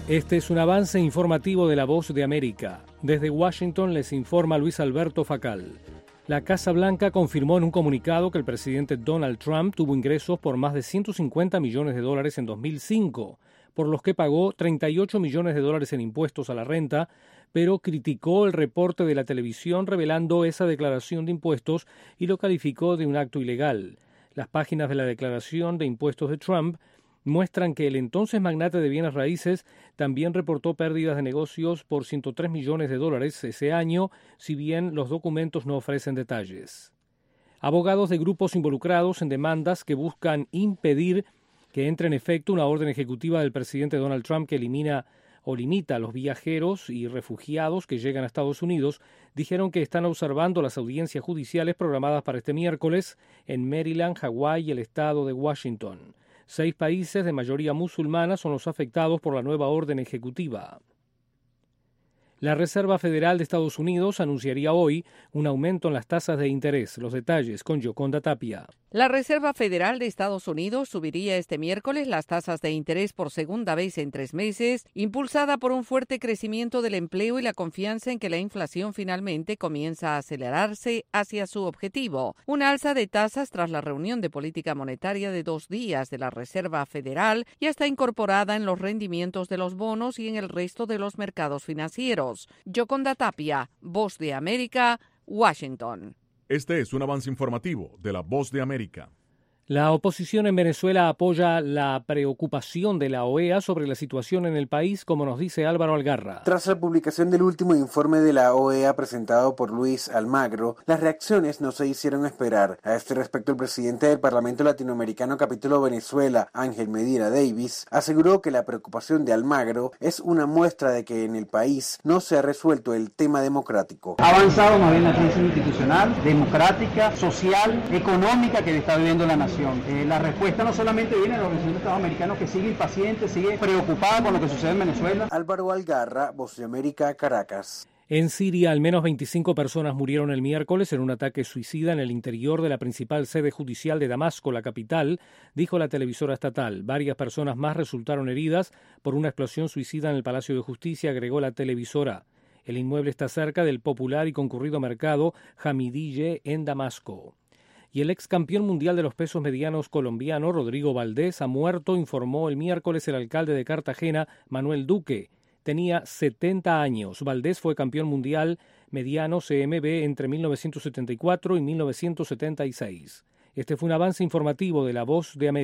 Este es un avance informativo de La Voz de América. Desde Washington les informa Luis Alberto Facal. La Casa Blanca confirmó en un comunicado que el presidente Donald Trump tuvo ingresos por más de $150 millones en 2005, por los que pagó $38 millones en impuestos a la renta, pero criticó el reporte de la televisión revelando esa declaración de impuestos y lo calificó de un acto ilegal. Las páginas de la declaración de impuestos de Trump muestran que el entonces magnate de bienes raíces también reportó pérdidas de negocios por $103 millones ese año, si bien los documentos no ofrecen detalles. Abogados de grupos involucrados en demandas que buscan impedir que entre en efecto una orden ejecutiva del presidente Donald Trump que elimina o limita a los viajeros y refugiados que llegan a Estados Unidos, dijeron que están observando las audiencias judiciales programadas para este miércoles en Maryland, Hawái y el estado de Washington. 6 países de mayoría musulmana son los afectados por la nueva orden ejecutiva. La Reserva Federal de Estados Unidos anunciaría hoy un aumento en las tasas de interés. Los detalles con Yoconda Tapia. La Reserva Federal de Estados Unidos subiría este miércoles las tasas de interés por segunda vez en 3 meses, impulsada por un fuerte crecimiento del empleo y la confianza en que la inflación finalmente comienza a acelerarse hacia su objetivo. Una alza de tasas tras la reunión de política monetaria de 2 días de la Reserva Federal ya está incorporada en los rendimientos de los bonos y en el resto de los mercados financieros. Yoconda Tapia, Voz de América, Washington. Este es un avance informativo de La Voz de América. La oposición en Venezuela apoya la preocupación de la OEA sobre la situación en el país, como nos dice Álvaro Algarra. Tras la publicación del último informe de la OEA presentado por Luis Almagro, las reacciones no se hicieron esperar. A este respecto, el presidente del Parlamento Latinoamericano Capítulo Venezuela, Ángel Medina Davis, aseguró que la preocupación de Almagro es una muestra de que en el país no se ha resuelto el tema democrático. Ha avanzado más bien la crisis institucional, democrática, social, económica que está viviendo la nación. La respuesta no solamente viene de la Organización de Estados Americanos, que sigue impaciente, sigue preocupada con lo que sucede en Venezuela. Álvaro Algarra, Voz de América, Caracas. En Siria, al menos 25 personas murieron el miércoles en un ataque suicida en el interior de la principal sede judicial de Damasco, la capital, dijo la televisora estatal. Varias personas más resultaron heridas por una explosión suicida en el Palacio de Justicia, agregó la televisora. El inmueble está cerca del popular y concurrido mercado Hamidiyeh en Damasco. Y el ex campeón mundial de los pesos medianos colombiano, Rodrigo Valdés, ha muerto, informó el miércoles el alcalde de Cartagena, Manuel Duque. Tenía 70 años. Valdés fue campeón mundial mediano CMB entre 1974 y 1976. Este fue un avance informativo de La Voz de América.